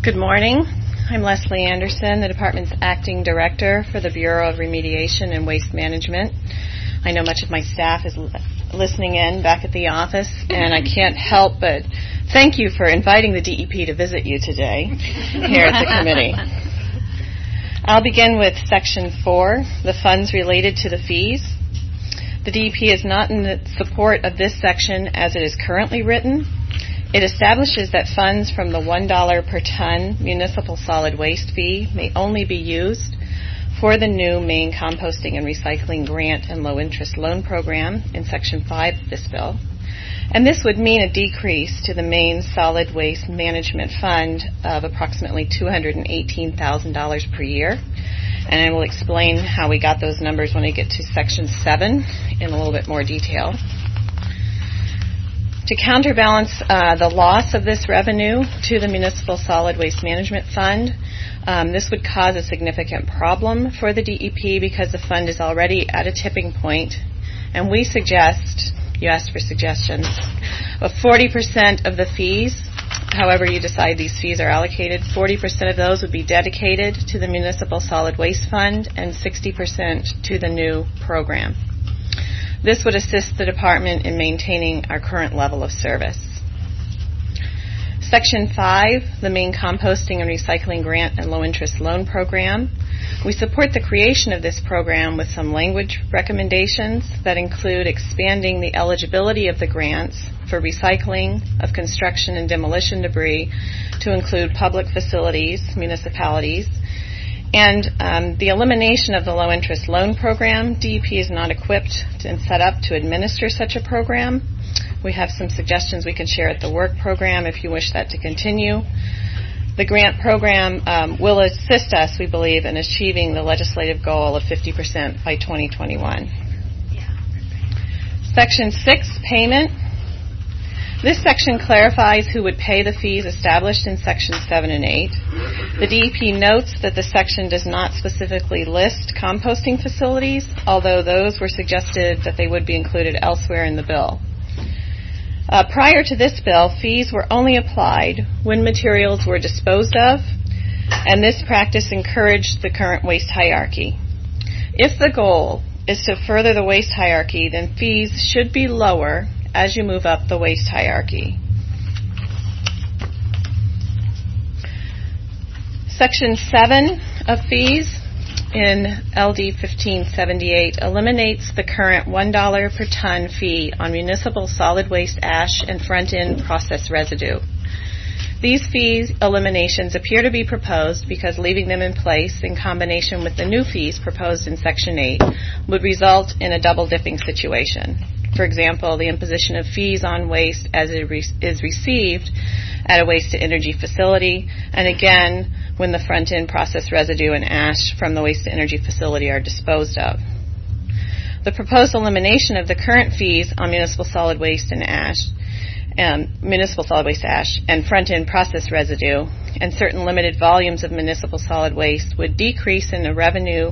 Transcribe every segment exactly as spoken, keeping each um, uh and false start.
Good morning. I'm Leslie Anderson, the department's acting director for the Bureau of Remediation and Waste Management. I know much of my staff is listening in back at the office, and I can't help but thank you for inviting the D E P to visit you today here at the committee. I'll begin with Section four, the funds related to the fees. The D E P is not in the support of this section as it is currently written. It establishes that funds from the one dollar per ton municipal solid waste fee may only be used for the new Maine Composting and Recycling Grant and Low Interest Loan Program in Section five of this bill. And this would mean a decrease to the Maine Solid Waste Management Fund of approximately two hundred eighteen thousand dollars per year. And I will explain how we got those numbers when I get to Section seven in a little bit more detail. To counterbalance uh, the loss of this revenue to the Municipal Solid Waste Management Fund, um, this would cause a significant problem for the D E P because the fund is already at a tipping point, and we suggest, you asked for suggestions, of forty percent of the fees, however you decide these fees are allocated, forty percent of those would be dedicated to the Municipal Solid Waste Fund and sixty percent to the new program. This would assist the department in maintaining our current level of service. Section five, the Maine Composting and Recycling Grant and Low Interest Loan Program. We support the creation of this program with some language recommendations that include expanding the eligibility of the grants for recycling of construction and demolition debris to include public facilities, municipalities, and um, the elimination of the low-interest loan program. D E P is not equipped and set up to administer such a program. We have some suggestions we can share at the work program if you wish that to continue. The grant program um, will assist us, we believe, in achieving the legislative goal of fifty percent by twenty twenty-one. Section six, payment. This section clarifies who would pay the fees established in Sections seven and eight. The D E P notes that the section does not specifically list composting facilities, although those were suggested that they would be included elsewhere in the bill. Uh, prior to this bill, fees were only applied when materials were disposed of, and this practice encouraged the current waste hierarchy. If the goal is to further the waste hierarchy, then fees should be lower as you move up the waste hierarchy. Section seven of fees in L D fifteen seventy-eight eliminates the current one dollar per ton fee on municipal solid waste ash and front-end process residue. These fees eliminations appear to be proposed because leaving them in place in combination with the new fees proposed in Section eight would result in a double-dipping situation. For example, the imposition of fees on waste as it re- is received at a waste-to-energy facility, and again, when the front-end process residue and ash from the waste-to-energy facility are disposed of. The proposed elimination of the current fees on municipal solid waste and ash, um, municipal solid waste ash, and front-end process residue, and certain limited volumes of municipal solid waste would decrease in the revenue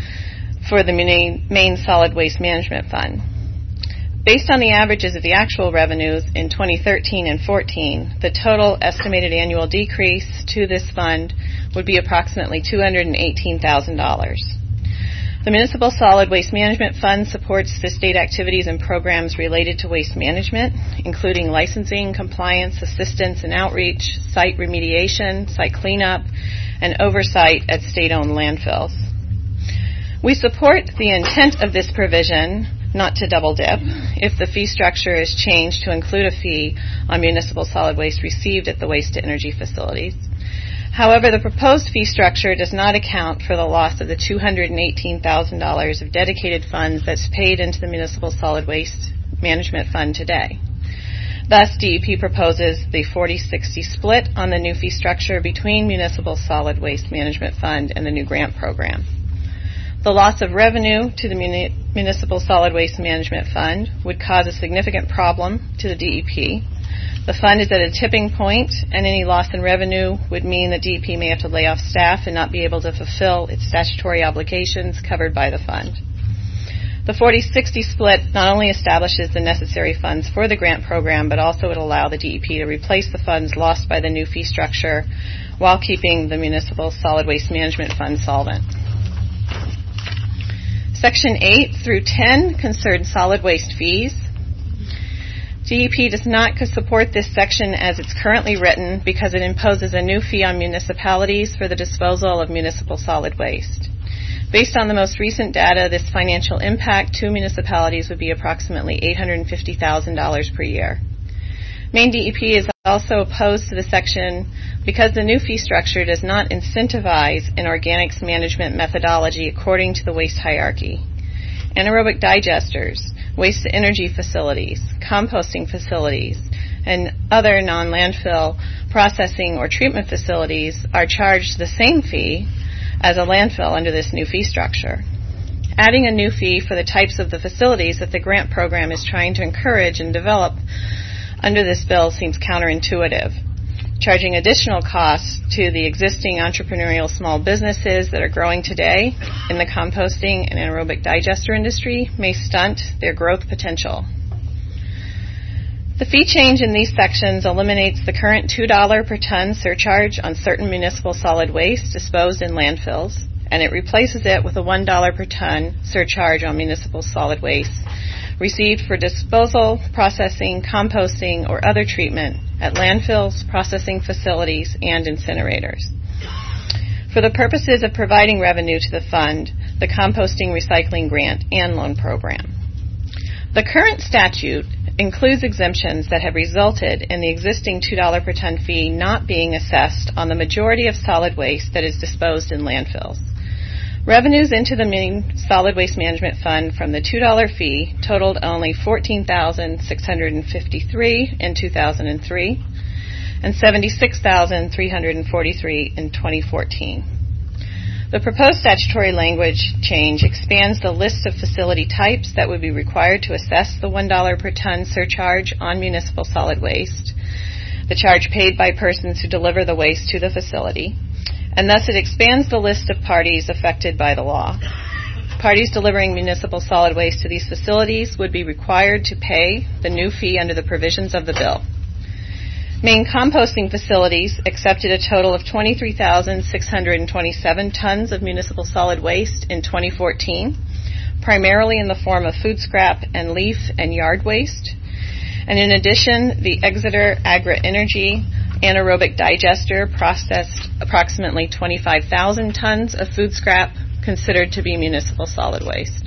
for the Maine Solid Waste Management Fund. Based on the averages of the actual revenues in twenty thirteen and fourteen, the total estimated annual decrease to this fund would be approximately two hundred eighteen thousand dollars. The Municipal Solid Waste Management Fund supports the state activities and programs related to waste management, including licensing, compliance, assistance and outreach, site remediation, site cleanup, and oversight at state-owned landfills. We support the intent of this provision not to double dip if the fee structure is changed to include a fee on municipal solid waste received at the waste-to-energy facilities. However, the proposed fee structure does not account for the loss of the two hundred eighteen thousand dollars of dedicated funds that's paid into the Municipal Solid Waste Management Fund today. Thus, D E P proposes the forty sixty split on the new fee structure between Municipal Solid Waste Management Fund and the new grant program. The loss of revenue to the Muni- Municipal Solid Waste Management Fund would cause a significant problem to the D E P. The fund is at a tipping point, and any loss in revenue would mean that D E P may have to lay off staff and not be able to fulfill its statutory obligations covered by the fund. The forty sixty split not only establishes the necessary funds for the grant program, but also would allow the D E P to replace the funds lost by the new fee structure while keeping the Municipal Solid Waste Management Fund solvent. Section eight through ten concern solid waste fees. D E P does not support this section as it's currently written because it imposes a new fee on municipalities for the disposal of municipal solid waste. Based on the most recent data, this financial impact to municipalities would be approximately eight hundred fifty thousand dollars per year. Maine D E P is also opposed to the section because the new fee structure does not incentivize an organics management methodology according to the waste hierarchy. Anaerobic digesters, waste-to-energy facilities, composting facilities, and other non-landfill processing or treatment facilities are charged the same fee as a landfill under this new fee structure. Adding a new fee for the types of the facilities that the grant program is trying to encourage and develop under this bill seems counterintuitive. Charging additional costs to the existing entrepreneurial small businesses that are growing today in the composting and anaerobic digester industry may stunt their growth potential. The fee change in these sections eliminates the current two dollars per ton surcharge on certain municipal solid waste disposed in landfills, and it replaces it with a one dollar per ton surcharge on municipal solid waste received for disposal, processing, composting, or other treatment at landfills, processing facilities, and incinerators. For the purposes of providing revenue to the fund, the composting recycling grant and loan program. The current statute includes exemptions that have resulted in the existing two dollars per ton fee not being assessed on the majority of solid waste that is disposed in landfills. Revenues into the Maine Solid Waste Management Fund from the two dollars fee totaled only fourteen thousand six hundred fifty-three dollars in two thousand three and seventy-six thousand three hundred forty-three dollars in twenty fourteen. The proposed statutory language change expands the list of facility types that would be required to assess the one dollar per ton surcharge on municipal solid waste, the charge paid by persons who deliver the waste to the facility, and thus it expands the list of parties affected by the law. Parties delivering municipal solid waste to these facilities would be required to pay the new fee under the provisions of the bill. Maine composting facilities accepted a total of twenty-three thousand six hundred twenty-seven tons of municipal solid waste in twenty fourteen, primarily in the form of food scrap and leaf and yard waste. And in addition, the Exeter Agri-Energy anaerobic digester processed approximately twenty-five thousand tons of food scrap considered to be municipal solid waste.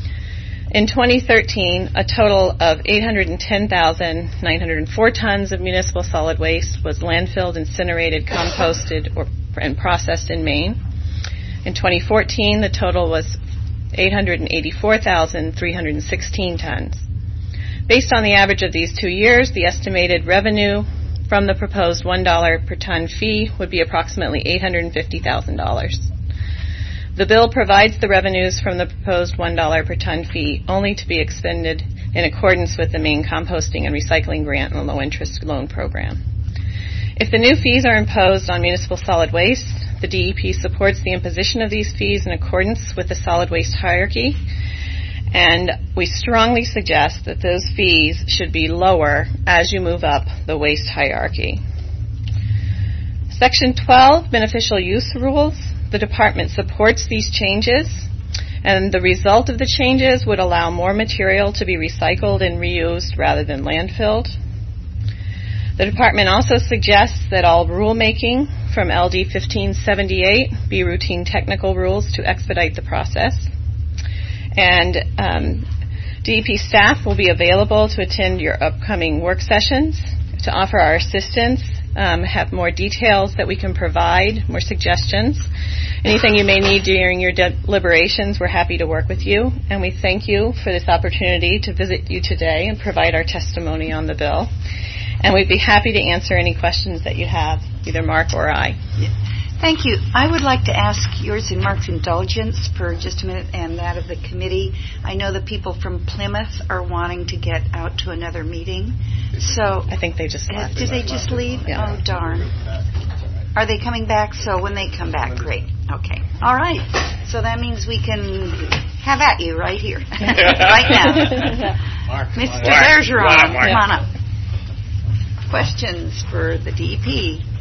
In twenty thirteen, a total of eight hundred ten thousand nine hundred four tons of municipal solid waste was landfilled, incinerated, composted, or, and processed in Maine. In twenty fourteen, the total was eight hundred eighty-four thousand three hundred sixteen tons. Based on the average of these two years, the estimated revenue from the proposed one dollar per ton fee would be approximately eight hundred fifty thousand dollars. The bill provides the revenues from the proposed one dollar per ton fee only to be expended in accordance with the Maine Composting and Recycling Grant and Low-Interest Loan Program. If the new fees are imposed on municipal solid waste, the D E P supports the imposition of these fees in accordance with the solid waste hierarchy, and we strongly suggest that those fees should be lower as you move up the waste hierarchy. Section twelve, Beneficial Use Rules. The Department supports these changes, and the result of the changes would allow more material to be recycled and reused rather than landfilled. The Department also suggests that all rulemaking from L D fifteen seventy-eight be routine technical rules to expedite the process. And um, D E P staff will be available to attend your upcoming work sessions to offer our assistance, um, have more details that we can provide, more suggestions. Anything you may need during your deliberations, we're happy to work with you. And we thank you for this opportunity to visit you today and provide our testimony on the bill. And we'd be happy to answer any questions that you have, either Mark or I. Thank you. I would like to ask yours and Mark's indulgence for just a minute and that of the committee. I know the people from Plymouth are wanting to get out to another meeting. So I think they just left. Uh, did they just leave? Yeah. Oh, darn. Are they coming back? So when they come back, great. Okay. All right. So that means we can have at you right here, right now. Mark, Mister Mark. Bergeron, Mark. come on up. Questions for the D E P?